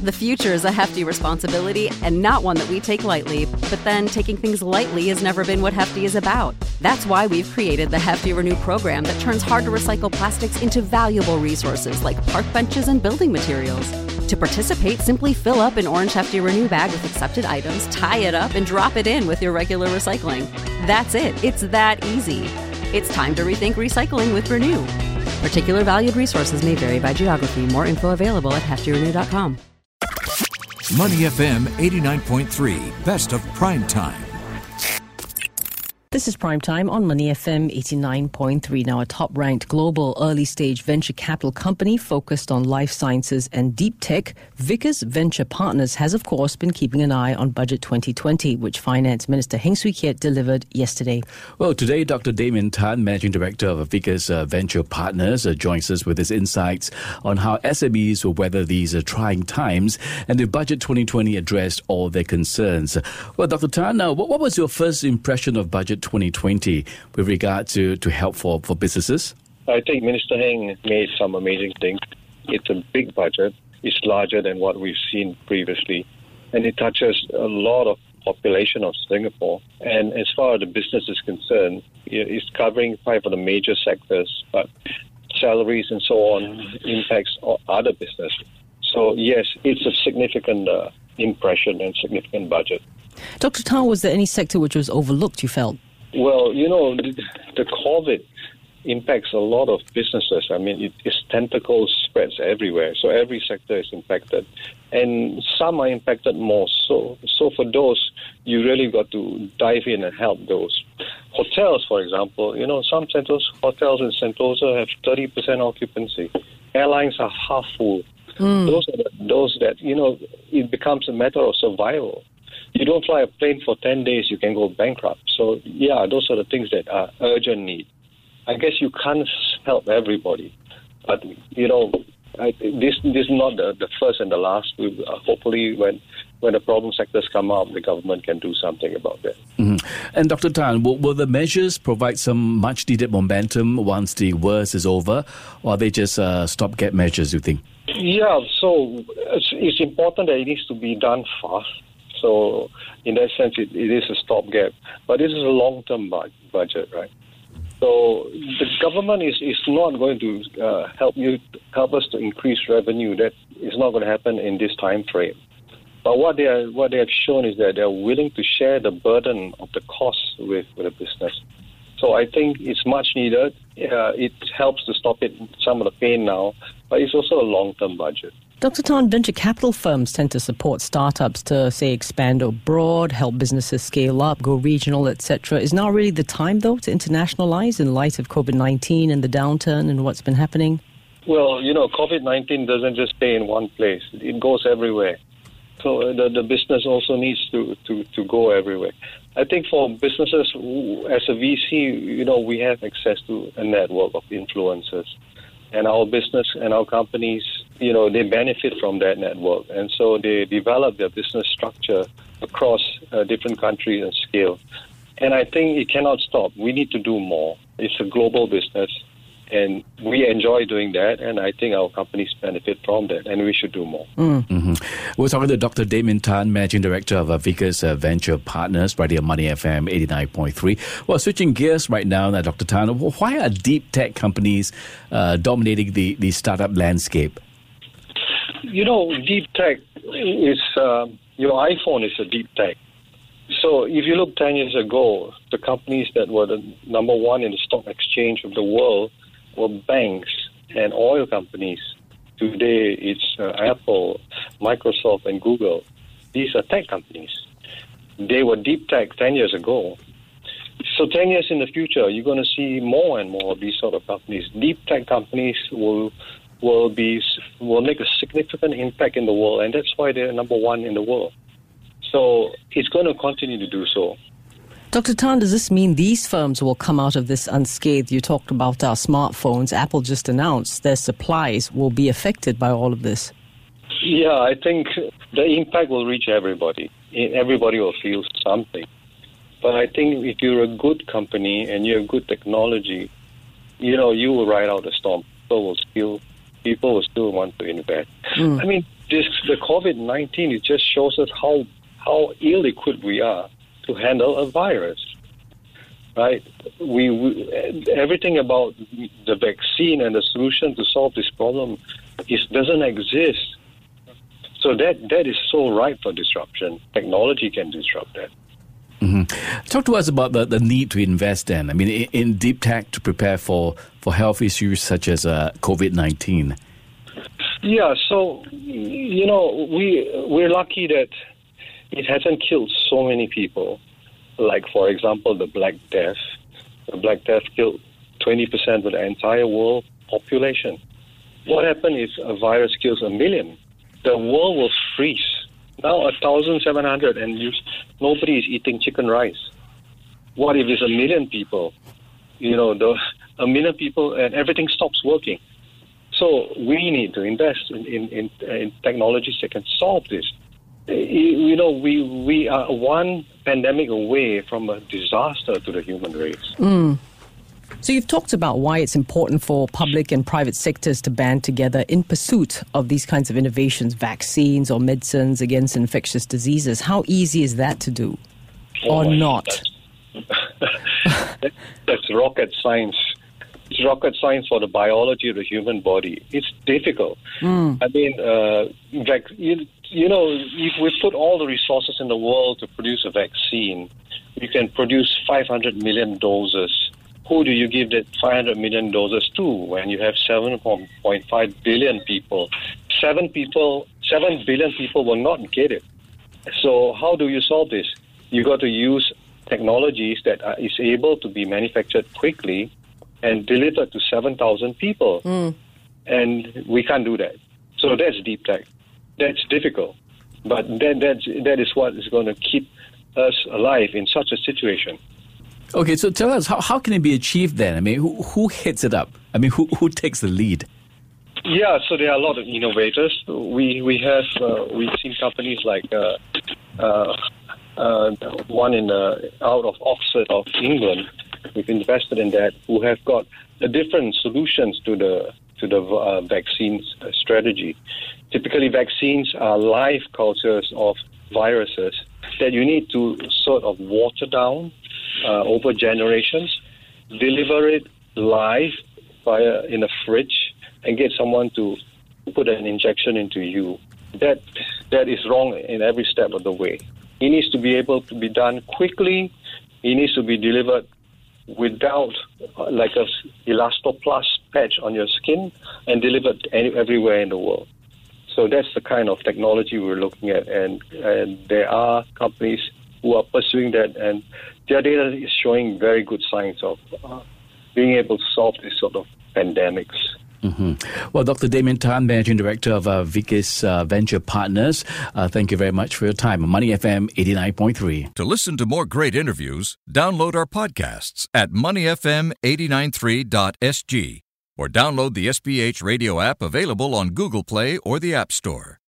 The future is a hefty responsibility and not one that we take lightly. But then taking things lightly has never been what Hefty is about. That's why we've created the Hefty Renew program that turns hard-to-recycle plastics into valuable resources like park benches and building materials. To participate, simply fill up an orange Hefty Renew bag with accepted items, tie it up, and drop it in with your regular recycling. That's it. It's that easy. It's time to rethink recycling with Renew. Particular valued resources may vary by geography. More info available at heftyrenew.com. Money FM 89.3, best of prime time. This is Prime Time on Money FM 89.3. Now, a top-ranked global early-stage venture capital company focused on life sciences and deep tech, Vickers Venture Partners has, of course, been keeping an eye on Budget 2020, which Finance Minister Heng Swee Keat delivered yesterday. Well, today, Dr. Damien Tan, Managing Director of Vickers Venture Partners, joins us with his insights on how SMEs will weather these trying times and if Budget 2020 addressed all their concerns. Well, Dr. Tan, what was your first impression of Budget 2020 with regard to help for businesses? I think Minister Heng made some amazing things. It's a big budget. It's larger than what we've seen previously. And it touches a lot of population of Singapore. And as far as the business is concerned, it's covering 5 of the major sectors, but salaries and so on impacts other businesses. So yes, it's a significant impression and significant budget. Dr. Tan, was there any sector which was overlooked, you felt? Well, the COVID impacts a lot of businesses. I mean, its tentacles spreads everywhere, so every sector is impacted, and some are impacted more. So for those, you really got to dive in and help those. Hotels, for example, some hotels in Sentosa have 30% occupancy. Airlines are half full. Those that it becomes a matter of survival. You don't fly a plane for 10 days, you can go bankrupt. So, yeah, those are the things that are urgent need. I guess you can't help everybody. But, this is not the first and the last. Hopefully, when the problem sectors come up, the government can do something about that. Mm-hmm. And Dr. Tan, will the measures provide some much-needed momentum once the worst is over? Or are they just stopgap measures, you think? Yeah, so it's important that it needs to be done fast. So, in that sense, it is a stopgap. But this is a long-term budget, right? So, the government is not going to help us to increase revenue. That is not going to happen in this time frame. But what they have shown is that they are willing to share the burden of the costs with the business. So, I think it's much needed. It helps to stop some of the pain now, but it's also a long-term budget. Dr. Tan, venture capital firms tend to support startups to, say, expand abroad, help businesses scale up, go regional, etc. Is now really the time, though, to internationalize in light of COVID-19 and the downturn and what's been happening? Well, COVID-19 doesn't just stay in one place. It goes everywhere. So the business also needs to go everywhere. I think for businesses, as a VC, we have access to a network of influencers. And our business and our companies, they benefit from that network. And so they develop their business structure across different countries and scale. And I think it cannot stop. We need to do more. It's a global business. And we enjoy doing that, and I think our companies benefit from that, and we should do more. Mm-hmm. We're talking to Dr. Damien Tan, Managing Director of Vickers Venture Partners, right here on Money FM 89.3. Well, switching gears right now, Dr. Tan, why are deep tech companies dominating the startup landscape? Deep tech is, your iPhone is a deep tech. So if you look 10 years ago, the companies that were the number one in the stock exchange of the world were banks and oil companies. Today, it's Apple, Microsoft, and Google. These are tech companies. They were deep tech 10 years ago. So 10 years in the future, you're going to see more and more of these sort of companies. Deep tech companies will make a significant impact in the world, and that's why they're number one in the world. So it's going to continue to do so. Dr. Tan, does this mean these firms will come out of this unscathed? You talked about our smartphones. Apple just announced their supplies will be affected by all of this. Yeah, I think the impact will reach everybody. Everybody will feel something. But I think if you're a good company and you have good technology, you will ride out the storm. People will still want to invest. I mean, the COVID-19, it just shows us how ill-equipped we are to handle a virus, right? We everything about the vaccine and the solution to solve this problem doesn't exist. So that is so ripe for disruption. Technology can disrupt that. Mm-hmm. Talk to us about the need to invest then. I mean, in deep tech to prepare for health issues such as COVID-19. Yeah, so, we're lucky that it hasn't killed so many people. Like, for example, the Black Death. The Black Death killed 20% of the entire world population. What happens if a virus kills 1 million? The world will freeze. Now 1,700 and nobody is eating chicken rice. What if it's 1 million people? 1 million people and everything stops working. So we need to invest in technologies that can solve this. We are one pandemic away from a disaster to the human race. So you've talked about why it's important for public and private sectors to band together in pursuit of these kinds of innovations, vaccines or medicines against infectious diseases. How easy is that to do or not? That's rocket science. It's rocket science for the biology of the human body. It's difficult. I mean, if we put all the resources in the world to produce a vaccine, you can produce 500 million doses. Who do you give that 500 million doses to when you have 7.5 billion people? 7 billion people will not get it. So how do you solve this? You got to use technologies that is able to be manufactured quickly and delivered to 7,000 people. And we can't do that. So that's deep tech. That's difficult. But that is what is going to keep us alive in such a situation. Okay, so tell us, how can it be achieved then? I mean, who heads it up? I mean, who takes the lead? Yeah, so there are a lot of innovators. We've seen companies like one out of Oxford of England. We've invested in that, who have got different solutions to the vaccines strategy. Typically, vaccines are live cultures of viruses that you need to sort of water down over generations, deliver it live in a fridge, and get someone to put an injection into you. That is wrong in every step of the way. It needs to be able to be done quickly. It needs to be delivered without like a elastoplast patch on your skin and delivered everywhere in the world. So that's the kind of technology we're looking at, and there are companies who are pursuing that, and their data is showing very good signs of being able to solve this sort of pandemics. Mm-hmm. Well, Dr. Damien Tan, Managing Director of Vicus Venture Partners, thank you very much for your time on Money FM 89.3. To listen to more great interviews, download our podcasts at moneyfm893.sg or download the SPH radio app available on Google Play or the App Store.